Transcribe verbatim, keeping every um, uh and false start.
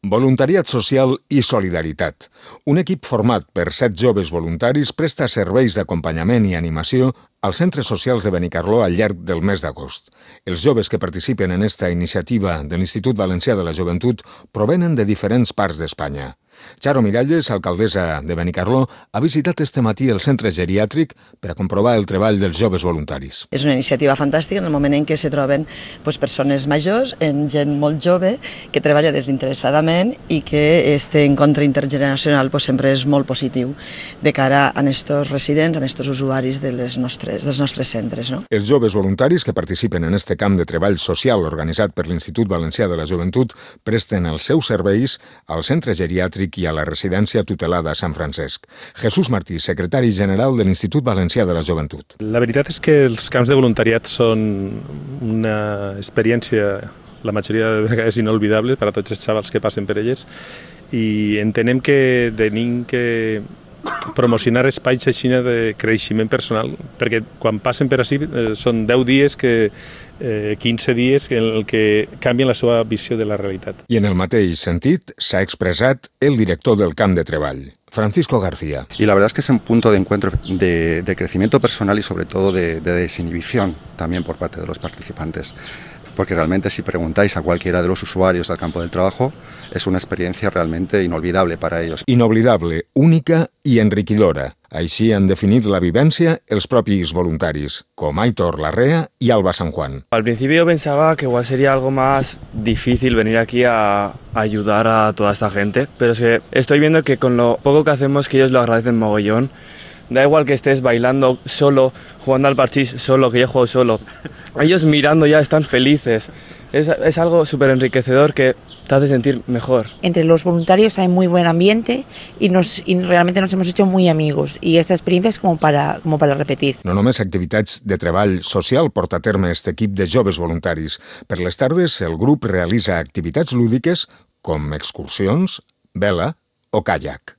Voluntariat social i solidaritat. Un equip format per set joves voluntaris presta serveis d'acompanyament i animació als centres socials de Benicarló al llarg del mes d'agost. Els joves que participen en esta iniciativa de l'Institut Valencià de la Joventut provenen de diferents parts d'Espanya. Charo Miralles, alcaldessa de Benicarló, ha visitat este matí el centre geriàtric per a comprovar el treball dels joves voluntaris. És una iniciativa fantàstica en el moment en què se troben pues, persones majors, en gent molt jove, que treballa desinteressadament i que este encontre intergeneracional pues, sempre és molt positiu de cara a estos residents, a estos usuaris de les nostres, dels nostres centres. No? Els joves voluntaris que participen en este camp de treball social organitzat per l'Institut Valencià de la Joventut presten els seus serveis al centre geriàtric i a la residència tutelada a Sant Francesc. Jesús Martí, secretari general de l'Institut Valencià de la Joventut. La veritat és que els camps de voluntariat són una experiència, la majoria de vegades inolvidable per a tots els xavals que passen per elles, i entenem que tenim que promocionar espais així de creixement personal, perquè quan passen per ací eh, són deu dies, que, eh, quinze dies en el que canvien la seva visió de la realitat. I en el mateix sentit s'ha expressat el director del camp de treball, Francisco García. Y la verdad es que es un punto de encuentro de, de crecimiento personal y sobre todo de, de desinhibición también por parte de los participantes. Porque realmente si preguntáis a cualquiera de los usuarios del campo del trabajo, es una experiencia realmente inolvidable para ellos. Inolvidable, única i enriquidora. Així han definit la vivència els propis voluntaris, com Aitor Larrea y Alba San Juan. Al principio pensaba que igual sería algo más difícil venir aquí a ayudar a toda esta gente, pero es que estoy viendo que con lo poco que hacemos que ellos lo agradecen mogollón. Da igual que estés bailando solo, jugando al parchís solo, que yo juego solo. Ellos mirando ya están felices. Es, es algo súper enriquecedor que te hace sentir mejor. Entre los voluntarios hay muy buen ambiente y, nos, y realmente nos hemos hecho muy amigos. Y esta experiencia es como para, como para repetir. No només activitats de treball social porta a terme aquest equip de joves voluntaris. Per les tardes, el grup realitza activitats lúdiques com excursions, vela o caiac.